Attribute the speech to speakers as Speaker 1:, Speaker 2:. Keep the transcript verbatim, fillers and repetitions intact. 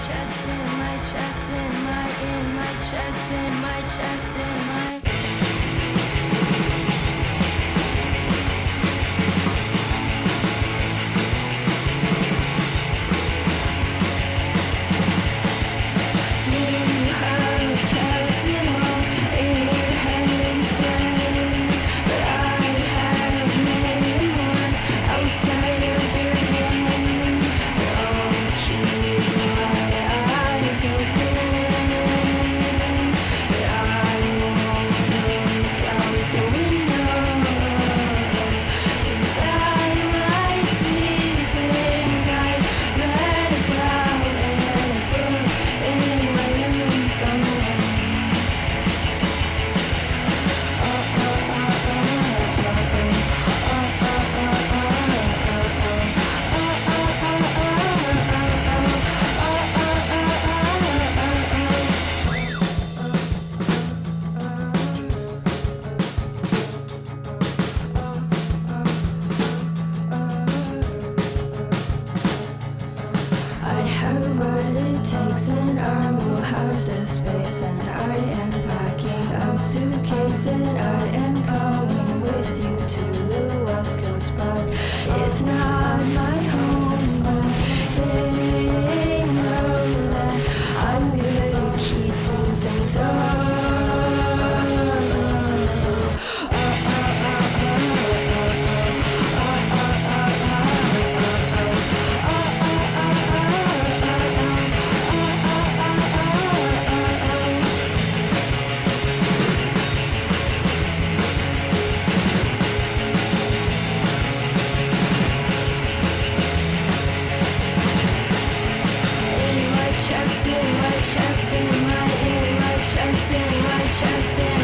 Speaker 1: chest, in my chest, in my, in my chest, in my chest, in my. And I will have the space, and I am packing a suitcase, and I am coming with you to the West Coast, but it's not my home. But they know that I'm good at keeping things up. Chest in my, in my chest, in my chest.